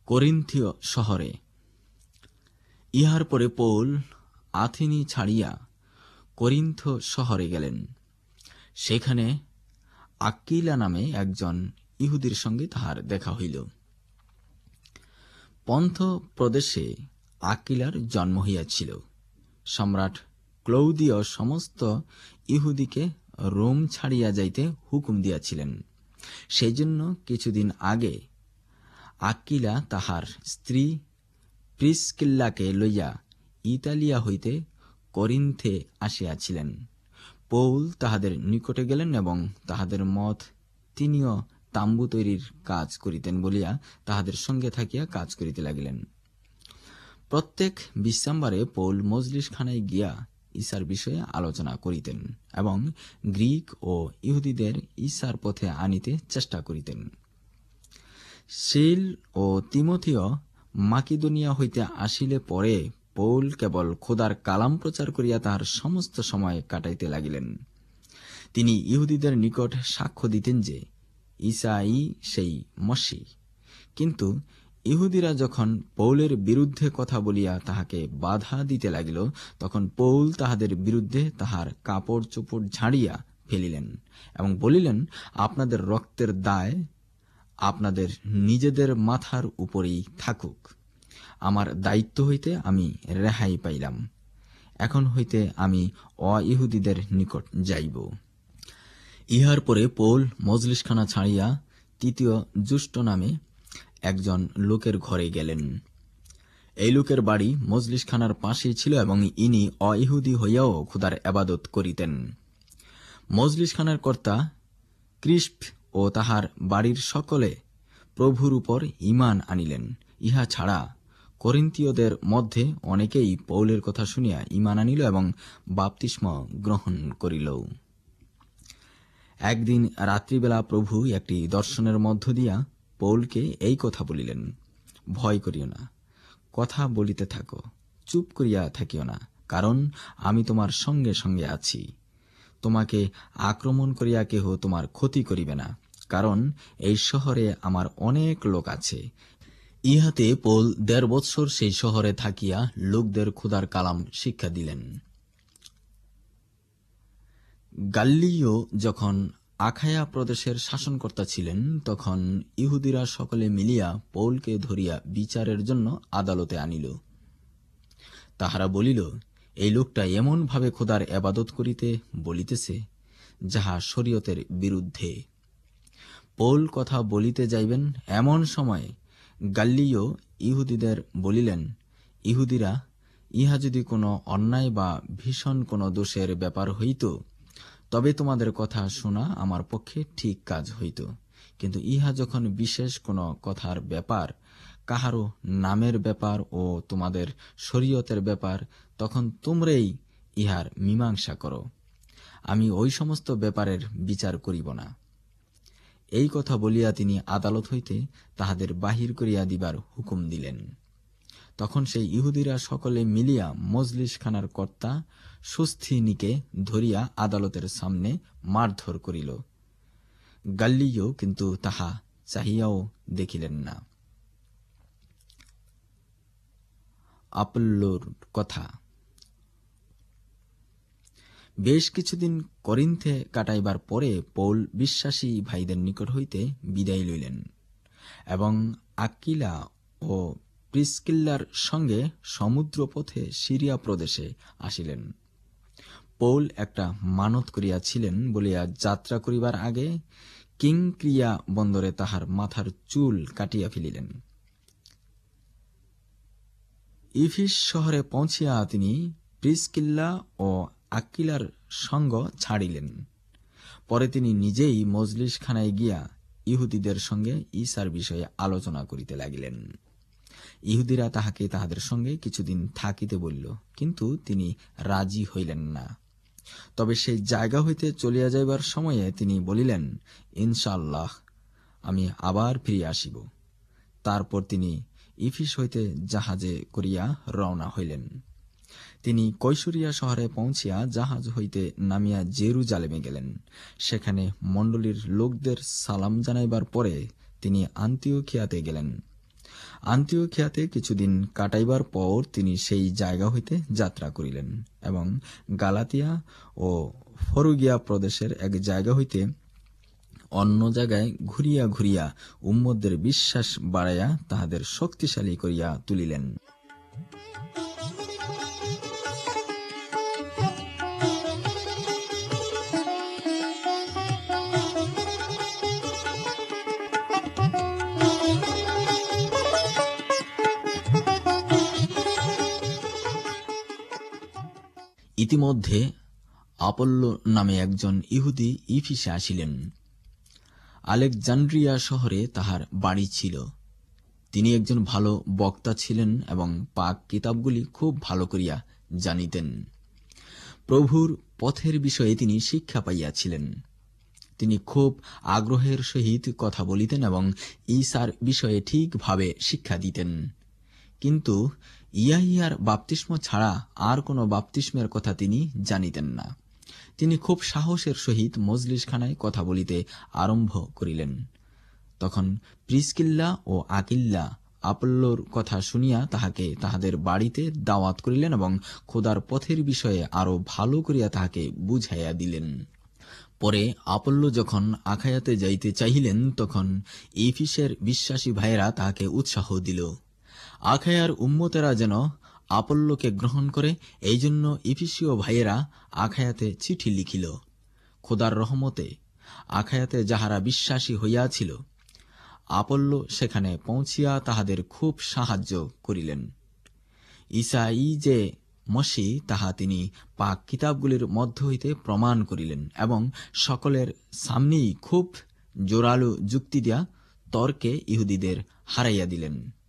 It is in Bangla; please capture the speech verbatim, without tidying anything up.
করিন্থীয় শহরে। ইহার পরে পৌল আথেনি ছাড়িয়া করিন্থ শহরে গেলেন। সেখানে আক্কিলা নামে একজন ইহুদির সঙ্গে তাহার দেখা হইল। পন্থ প্রদেশে আক্কিলার জন্ম হইয়াছিল। সম্রাট ক্লৌদীয় সমস্ত ইহুদিকে রোম ছাড়িয়া যাইতে হুকুম দিয়াছিলেন। সেই জন্য কিছুদিন আগে আক্কিলা তাহার স্ত্রী প্রিসকিল্লাকে লইয়া ইতালিয়া হইতে করিন্থে আসিয়াছিলেন। পৌল তাহাদের নিকটে গেলেন এবং তাহাদের মত তিনিও তাম্বু তৈরির কাজ করিতেন বলিয়া তাহাদের সঙ্গে থাকিয়া কাজ করিতে লাগিলেন। প্রত্যেক বিশ্রামবারে পৌল মজলিসখানায় গিয়া ঈসার বিষয়ে আলোচনা করিতেন এবং গ্রিক ও ইহুদিদের ঈসার পথে আনিতে চেষ্টা করিতেন। সিল ও তিমথিও মাকিদোনিয়া হইতে আসিলে পরে পৌল কেবল খোদার কালাম প্রচার করিয়া তাহার সমস্ত সময় কাটাইতে লাগিলেন। তিনি ইহুদিদের নিকট সাক্ষ্য দিতেন যে ঈসাই সেই মসীহ। কিন্তু ইহুদিরা যখন পৌলের বিরুদ্ধে কথা বলিয়া তাহাকে বাধা দিতে লাগিল, তখন পৌল তাহাদের বিরুদ্ধে তাহার কাপড় চোপড় ঝাড়িয়া ফেলিলেন এবং বলিলেন, আপনাদের রক্তের দায় আপনাদের নিজেদের মাথার উপরেই থাকুক। আমার দায়িত্ব হইতে আমি রেহাই পাইলাম। এখন হইতে আমি অইহুদিদের নিকট যাইব। ইহার পরে পৌল মজলিসখানা ছাড়িয়া তৃতীয় জুষ্ট নামে একজন লোকের ঘরে গেলেন। এই লোকের বাড়ি মজলিসখানার পাশেই ছিল এবং ইনি অইহুদি হইয়াও খোদার ইবাদত করিতেন। মজলিসখানার কর্তা ক্রিস্প ও তাহার বাড়ির সকলে প্রভুর উপর ঈমান আনিলেন। ইহা ছাড়া করিন্থীয়দের মধ্যে অনেকেই পৌলের কথা শুনিয়া ঈমান আনিল এবং বাপ্তিস্ম গ্রহণ করিল। একদিন রাত্রিবেলা প্রভু একটি দর্শনের মধ্য দিয়া পৌলকে এই কথা বলিলেন, ভয় করিও না, কথা বলিতে থাকো, চুপ করিয়া থাকিও না, কারণ আমি তোমার সঙ্গে সঙ্গে আছি। তোমাকে আক্রমণ করিয়া কেহ তোমার ক্ষতি করিবে না, কারণ এই শহরে আমার অনেক লোক আছে। ইহাতে পৌল দেড় বৎসর সেই শহরে থাকিয়া লোকদের খোদার কালাম শিক্ষা দিলেন। গাল্লিও যখন আখায়া প্রদেশের শাসনকর্তা ছিলেন, তখন ইহুদিরা সকলে মিলিয়া পৌলকে ধরিয়া বিচারের জন্য আদালতে আনিল। তাহারা বলিল, এই লোকটা এমন ভাবে খোদার ইবাদত করিতে বলিতেছে, যাহা শরীয়তের বিরুদ্ধে। পৌল কথা বলিতে যাইবেন এমন সময় গাল্লিও ইহুদিদের বলিলেন, ইহুদিরা, ইহা যদি কোনো অন্যায় বা ভীষণ কোনো দোষের ব্যাপার হইত, তবে তোমাদের কথা শোনা আমার পক্ষে ঠিক কাজ হইত। কিন্তু ইহা যখন বিশেষ কোনো কথার ব্যাপার, কাহারও নামের ব্যাপার ও তোমাদের শরীয়তের ব্যাপার, তখন তোমরাই ইহার মীমাংসা করো। আমি ওই সমস্ত ব্যাপারের বিচার করিব না। এই কথা বলিয়া তিনি আদালত হইতে তাহাদের বাহির করিয়া দিবার হুকুম দিলেন। তখন সেই ইহুদিরা সকলে মিলিয়া মজলিসখানার কর্তা সুস্থিনিকে ধরিয়া আদালতের সামনে মারধর করিল। গাল্লিও কিন্তু তাহা চাহিয়াও দেখিলেন না। আপল্লোর কথা। বেশ কিছুদিন করিন্থে কাটাইবার পরে পৌল বিশ্বাসী ভাইদের নিকট হইতে বিদায় লইলেন এবং আক্কিলা ও প্রিসকিল্লার সঙ্গে সমুদ্রপথে সিরিয়া প্রদেশে আসিলেন। পৌল একটা মানত করিয়াছিলেন বলিয়া যাত্রা করিবার আগে কিংক্রিয়া বন্দরে তাহার মাথার চুল কাটিয়া ফেলিলেন। ইফিস শহরে পৌঁছিয়া তিনি প্রিসকিল্লা ও আক্কিলার সঙ্গ ছাড়িলেন। পরে তিনি নিজেই মজলিসখানায় গিয়া ইহুদিদের সঙ্গে ঈসার বিষয়ে আলোচনা করিতে লাগিলেন। ইহুদিরা তাহাকে তাহাদের সঙ্গে কিছুদিন থাকিতে বলিল, কিন্তু তিনি রাজি হইলেন না। তবে সেই জায়গা হইতে চলিয়া যাইবার সময়ে তিনি বলিলেন, ইনশাআল্লাহ আমি আবার ফিরে আসিব। তারপর তিনি ইফিস হইতে জাহাজে করিয়া রওনা হইলেন। তিনি কৈশরিয়া শহরে পৌঁছিয়া জাহাজ হইতে নামিয়া জেরুজালেমে গেলেন। সেখানে মণ্ডলীর লোকদের সালাম জানাইবার পরে তিনি আন্তিওখিয়াতে গেলেন। আন্তিওখিয়াতে কিছুদিন কাটাইবার পর তিনি সেই জায়গা হইতে যাত্রা করিলেন এবং গালাতিয়া ও ফরুগিয়া প্রদেশের এক জায়গা হইতে অন্য জায়গায় ঘুরিয়া ঘুরিয়া উম্মতদের বিশ্বাস বাড়াইয়া তাহাদের শক্তিশালী করিয়া তুলিলেন। ইতিমধ্যে আপল্লো নামে একজন ইহুদি ইফিসে আসিলেন। আলেকজান্দ্রিয়া শহরে তাহার বাড়ি ছিল। তিনি একজন ভালো বক্তা ছিলেন এবং পাক কিতাবগুলি খুব ভালো করিয়া জানিতেন। প্রভুর পথের বিষয়ে তিনি শিক্ষা পাইয়াছিলেন। তিনি খুব আগ্রহের সহিত কথা বলিতেন এবং ঈসার বিষয়ে ঠিকভাবে শিক্ষা দিতেন। কিন্তু ইয়াহিয়ার বাপ্তিস্ম ছাড়া আর কোনো বাপ্তিস্মের কথা তিনি জানিতেন না। তিনি খুব সাহসের সহিত মজলিসখানায় কথা বলিতে আরম্ভ করিলেন। তখন প্রিসকিল্লা ও আকিল্লা আপল্লোর কথা শুনিয়া তাহাকে তাহাদের বাড়িতে দাওয়াত করিলেন এবং খোদার পথের বিষয়ে আরো ভালো করিয়া তাহাকে বুঝাইয়া দিলেন। পরে আপল্লো যখন আখায়াতে যাইতে চাহিলেন, তখন ইফিসের বিশ্বাসী ভাইয়েরা তাহাকে উৎসাহ দিল। আখায়ার উম্মতেরা যেন আপল্লোকে গ্রহণ করে, এই জন্য ইফিসীয় ভাইয়েরা আখায়াতে চিঠি লিখিল। খোদার রহমতে আখায়াতে যাহারা বিশ্বাসী হইয়াছিল, আপল্লো সেখানে পৌঁছিয়া তাহাদের খুব সাহায্য করিলেন। ঈসাই যে মসি তাহা তিনি পাক কিতাবগুলির মধ্য হইতে প্রমাণ করিলেন এবং সকলের সামনেই খুব জোরালো যুক্তি দিয়া তর্কে ইহুদিদের হারাইয়া দিলেন।